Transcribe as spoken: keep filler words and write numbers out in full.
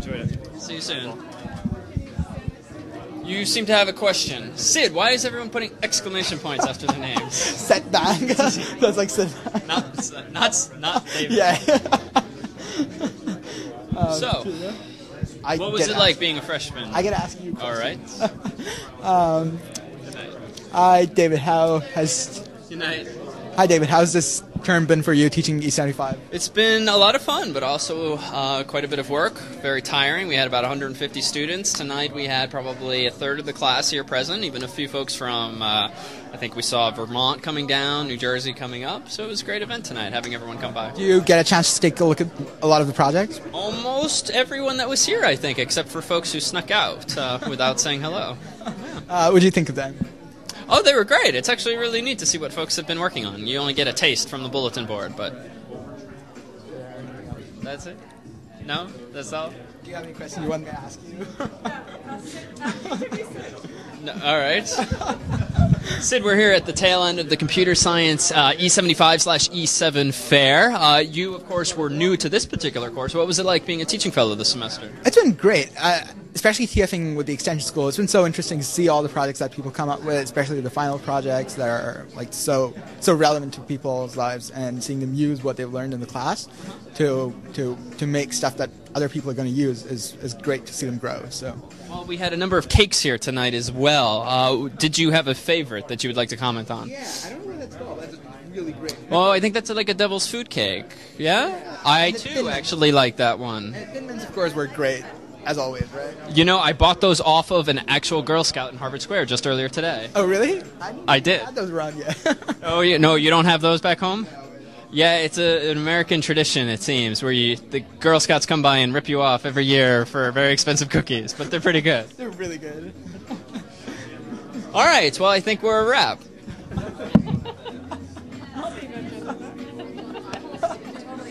Enjoyed it. See you soon. You seem to have a question. Sid, why is everyone putting exclamation points after their names? Setback. That's like setback. Not, not, not David. Yeah. um, So, I what was it get like ask- being a freshman? I gotta ask you. All right. um, hi, David. How has? Good night. Hi, David. How's this term been for you teaching E seventy-five? It's been a lot of fun, but also uh, quite a bit of work. Very tiring. We had about one hundred fifty students. Tonight we had probably a third of the class here present, even a few folks from, uh, I think we saw Vermont coming down, New Jersey coming up. So it was a great event tonight, having everyone come by. Do you get a chance to take a look at a lot of the projects? Almost everyone that was here, I think, except for folks who snuck out uh, without saying hello. Uh, what do you think of them? Oh, they were great. It's actually really neat to see what folks have been working on. You only get a taste from the bulletin board, but... That's it? No? That's all? Do you have any questions you want me to ask you? No, all right. Sid, we're here at the tail end of the Computer Science uh, E seventy-five slash E seven Fair. Uh, you, of course, were new to this particular course. What was it like being a teaching fellow this semester? It's been great, uh, especially TFing with the extension school. It's been so interesting to see all the projects that people come up with, especially the final projects that are like so so relevant to people's lives, and seeing them use what they've learned in the class to to to make stuff that other people are going to use is is great to see them grow. So. Well, we had a number of cakes here tonight as well. Uh, did you have a favorite that you would like to comment on? Yeah, I don't know where that's called. That's really great. Well, I think that's like a devil's food cake. Yeah? Yeah. I, And the too, Thin Mints. actually like that one. And Thin Mints, of course, were great, as always, right? You know, I bought those off of an actual Girl Scout in Harvard Square just earlier today. Oh, really? I did. I had those around, yeah. Oh, yeah, no, you don't have those back home? Yeah, it's a, an American tradition, it seems, where you the Girl Scouts come by and rip you off every year for very expensive cookies, but they're pretty good. They're really good. All right, well, I think we're a wrap.